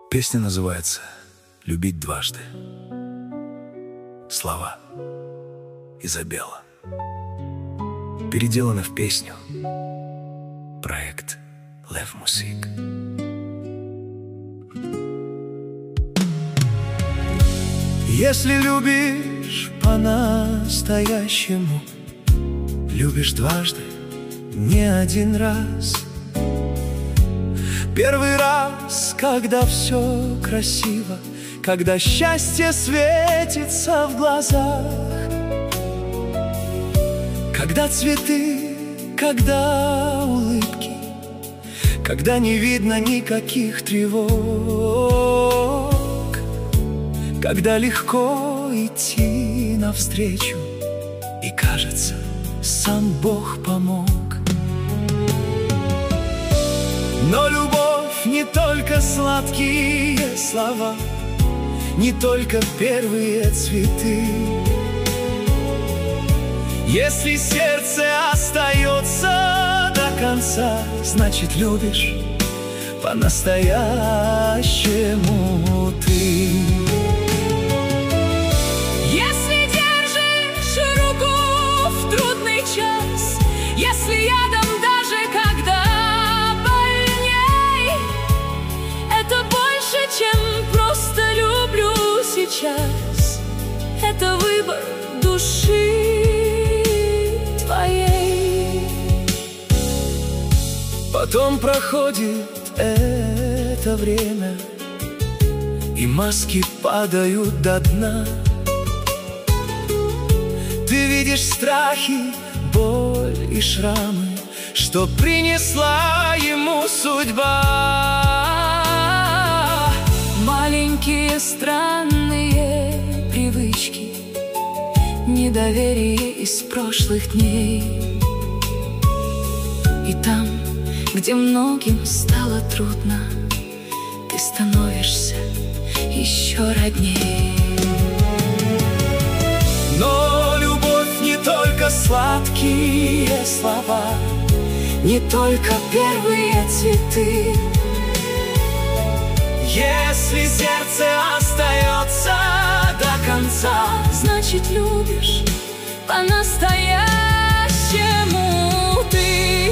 Песня называется «Любить дважды». Слова Изабелла. Переделано в песню. Проект Лев Мусик. Если любишь по-настоящему, любишь дважды, не один раз. Первый раз, когда все красиво, когда счастье светится в глазах, когда цветы, когда улыбки, когда не видно никаких тревог, когда легко идти навстречу, и кажется, сам Бог помог. Но любовь не только сладкие слова, не только первые цветы. Если сердце остается до конца, значит, любишь по-настоящему ты. Если держишь руку в трудный час, если рядом даже когда больней, это больше, чем просто люблю сейчас. Это выбор души твоей. Потом проходит это время, и маски падают до дна. Ты видишь страхи, боль и шрамы, что принесла ему судьба. Маленькие странные привычки, недоверие из прошлых дней. И там, где многим стало трудно, ты становишься еще роднее. Но любовь не только сладкие слова, не только первые цветы. Если сердце остается до конца, значит, любишь по-настоящему ты.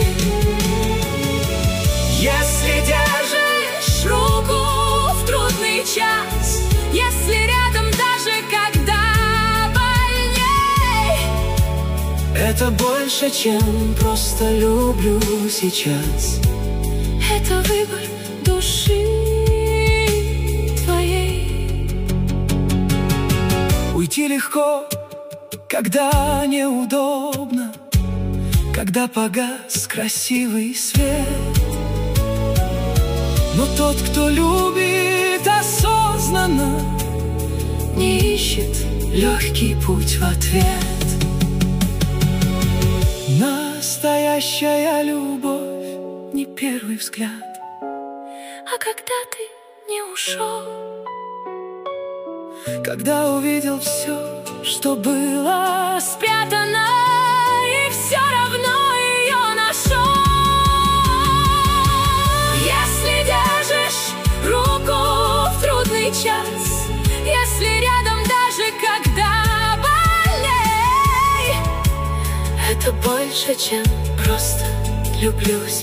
если Держишь руку в трудный час, если рядом даже когда больней, это больше, чем просто люблю сейчас. это выбор души твоей. Уйти легко, когда неудобно, когда погас красивый свет. Но тот, кто любит осознанно, Не ищет легкий путь в ответ. Настоящая любовь не первый взгляд, а когда ты не ушел, когда увидел все, что было спрятано, и все равно ее нашел. Если держишь руку в трудный час, если рядом даже когда больней, это больше, чем просто люблю.